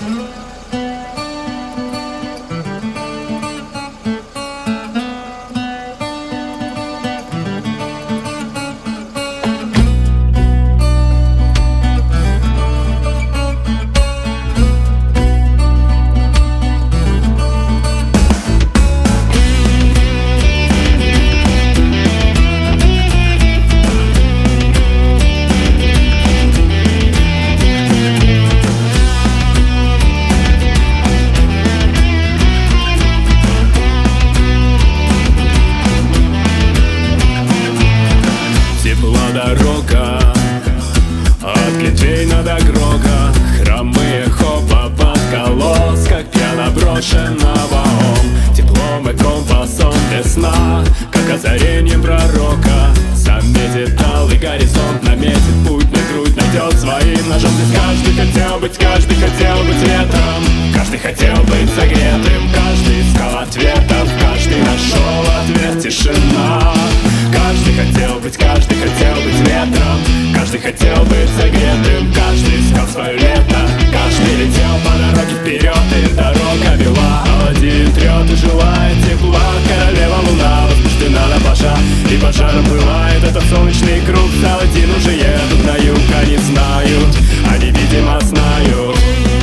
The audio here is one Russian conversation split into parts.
Дорога от Глинтвейна до Грога, хромые хопа под колос, как пьяно брошенного ом. Теплом и компасом весна, как озарением пророка, заметит алый горизонт, наметит путь на грудь, найдет своим ножом. Здесь каждый хотел быть ветром, каждый хотел быть согретым, каждый искал ответов, каждый нашел ответ. Тишина. Каждый хотел быть ветром, каждый хотел быть согретым, каждый искал свое лето, каждый летел по дороге вперед, и дорога вела. Аладдин трет и желает тепла, королева луна возбуждена на пожар, и пожаром пылает этот солнечный круг. С Аладдин уже едут на юг, они знают, они, видимо, знают.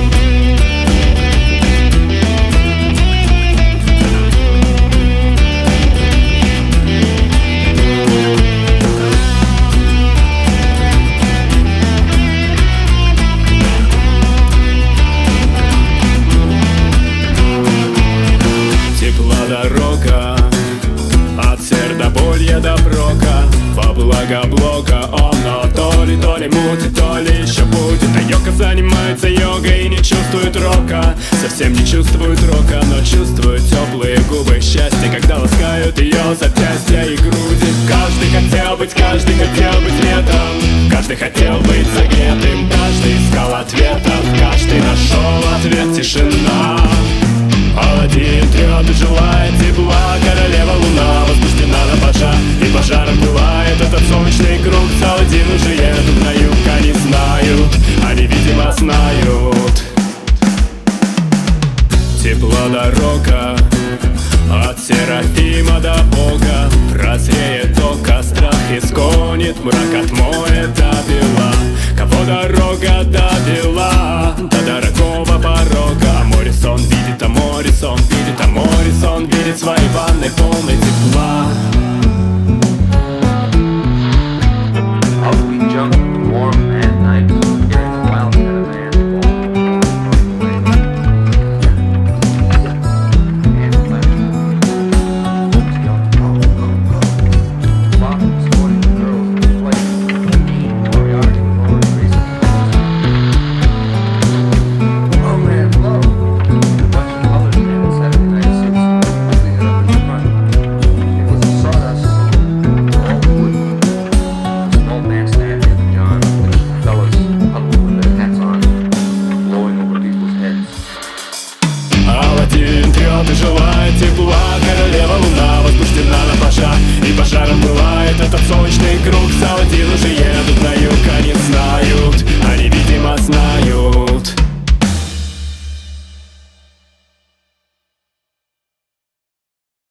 Дорога от Сердоболья до Брока, во благо Блока. Оно то ли мутит, то ли еще будет. А йога занимается йогой и не чувствует рока, совсем не чувствует рока, но чувствует теплые губы счастья, когда ласкают ее запястья и груди. Каждый хотел быть ветром, каждый хотел быть согретым, каждый искал ответов, каждый нашел ответ. Тишина. Аладдин трет и желает тепла, королева луна возбуждена на пожар, и пожаром пылает этот солнечный круг. С Аладдин уже едут на юг, они знают, они, видимо, знают. Тепла дорога от Серафима до Бога, прозреет око, страх изгонит, мрак отмоет